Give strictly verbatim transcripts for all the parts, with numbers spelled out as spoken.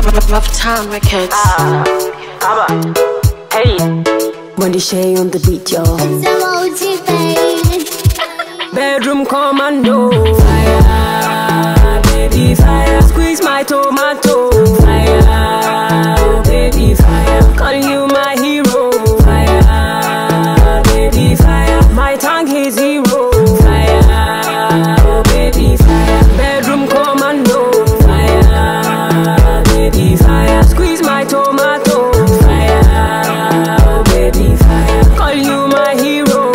Rough Town Records. Ah, Abba, hey. Wendy Shay on the beat, y'all. It's emoji, baby. Bedroom commando. Fire, baby, fire. Squeeze my tomato. Fire, oh, baby, fire. Calling you my hero. Fire, baby, fire. My tongue is zero. Fire, oh, baby, fire. Bedroom commando. Fire, baby, fire. Squeeze my tomato. Fire, oh, baby, fire. Calling you my hero.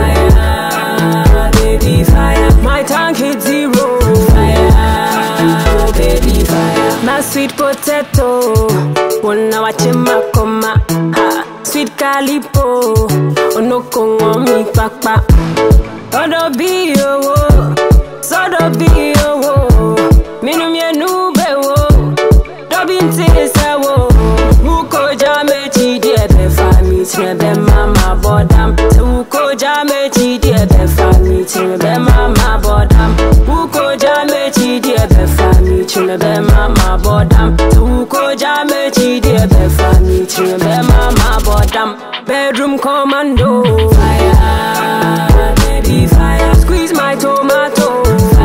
Fire, baby, fire. My tank hit zero. Fire, oh, baby, fire. My sweet potato. Wanna watch him coma. Sweet calipo. Ono kongo mi papa. Odo bi yo. Sodo bi yo. Minum ye nube wo. Dobin tisa wo. Uko jame chidi ebe fami. Tinebe mama bodam. Uko jame chidi ebe fami. Tinebe mama bodam. Uko jame chidi ebe fami. Tinebe mama bodam. Uko jame chidi ebe fami. Tinebe mama bodam. Bedroom commando. Fire, baby, fire. Squeeze my tomato.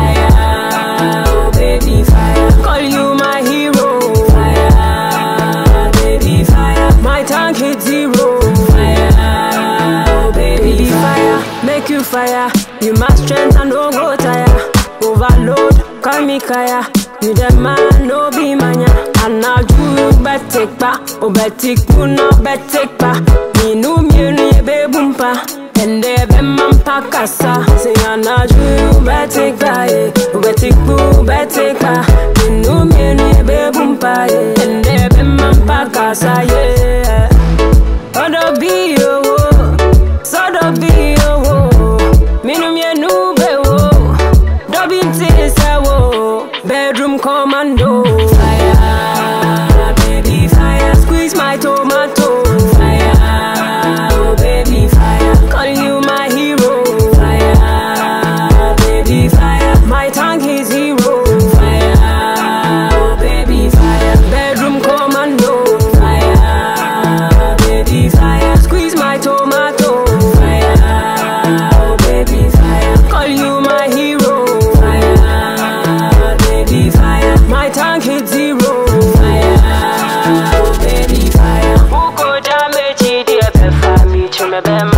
Fire, oh, baby, fire. Call you my hero. Fire, baby, fire. My tank hit zero. Fire, oh, baby, fire. Make you fire. You my strength and no go tire. Overload, call me kaya. You the man, no be mania. And now you bet take back. Oh, bet take no bet take back. Me no me no be bumpa. And they be man pakasa. Say and now you bet take back. Oh, bet take boo, bet take back. Me no me no be bumpa. And they be man pakasa. Yeah. Odo be yo, sodo be yo. Me no me no be wo. Dobin tisa wo. Bedroom commando. Fire, baby, fire. Squeeze my tomato. Fire, oh, baby, fire. Calling you my hero. Fire, baby, fire. My tongue is zero. Fire, oh, baby, fire. Bedroom commando. Fire, baby, fire. Squeeze my tomato. Fire, oh, baby, fire. Calling you my hero. Fire, baby, fire. My tank hit zero. Fire, oh, baby, fire. Uko jame chidi ebe fami. Chumebe